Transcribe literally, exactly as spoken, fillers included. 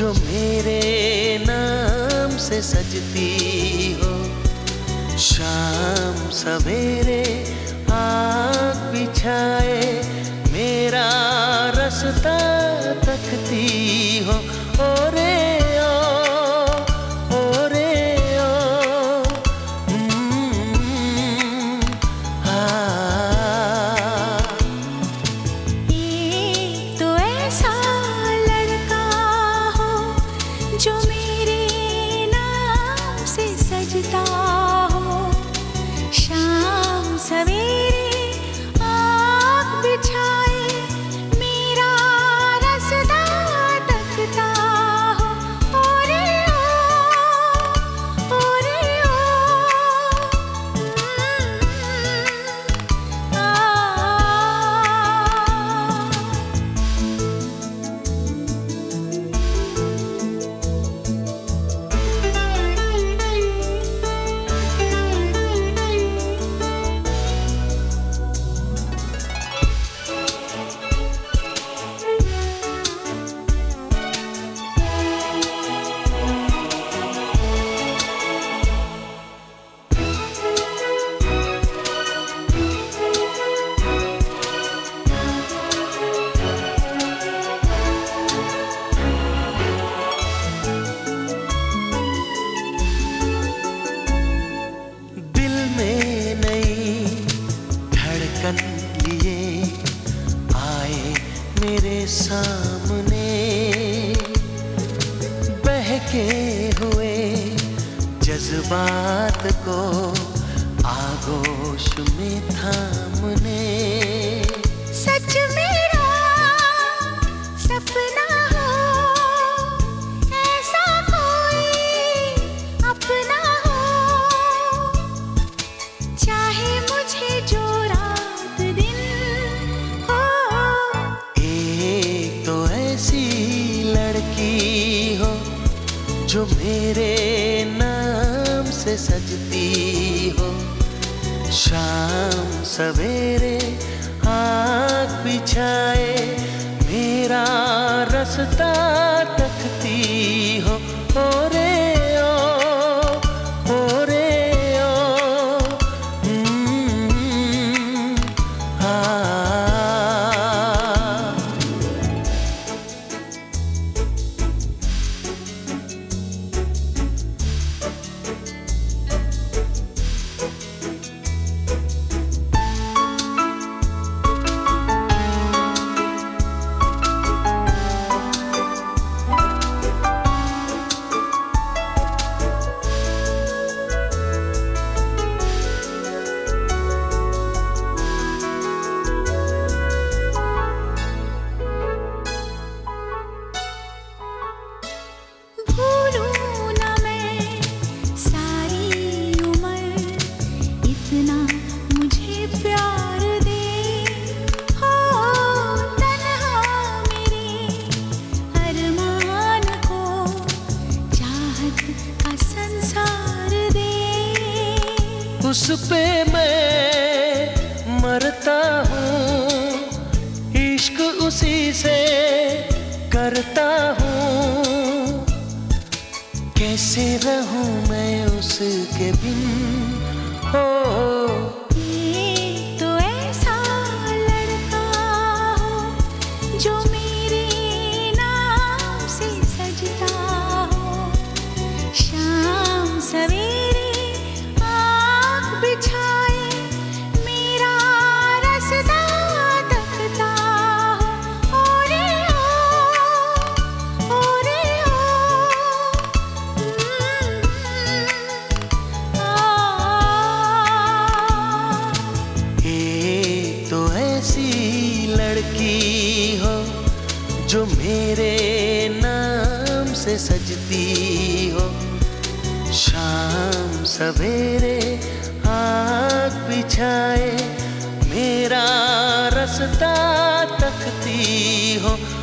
जो मेरे नाम से सजती हो। शाम सवेरे आँख बिछाए मेरा रास्ता तकती हो। ओ रे ओ, ओ रे ओ, हम्म, हाँ। एक तो ऐसा लड़का हो जो मेरे नाम से सजता हो। शाम सवेरे आँख बिछाए मेरा रास्ता तकता हो। ओ रे ओ, ओ रे ओ, हम्म, आ। दिल में नई धड़कन लिए आए मेरे सामने। बहके हुए जज्बात को आगोश में थामने। सच मेरा सपना हो, ऐसा कोई अपना हो। चाहे मुझे जो रात दिन हो। एक तो ऐसी लड़की हो जो मेरे नाम से सजती हो। शाम सवेरे आँख बिछाए मेरा रास्ता तकती हो। ओ रे ओ, ओ रे ओ, हम्म, हाँ। भूलूं ना मैं सारी उम्र इतना मुझे प्यार दे। हो तन्हा मेरे अरमान को चाहत का संसार दे। उस पे मैं मरता हूँ, इश्क उसी से करता हूँ। कैसे रहूं मैं उसके बिन हो। एक तो ऐसा लड़का हो जो मेरे नाम से सजता हो। शाम सवेरे आँख बिछाए मेरा रास्ता तकता हो। ओ रे ओ, ओ रे ओ, एक तो ऐसी लड़की हो जो मेरे नाम से सजती हो। शाम सवेरे आँख बिछाए मेरा रास्ता तकती हो।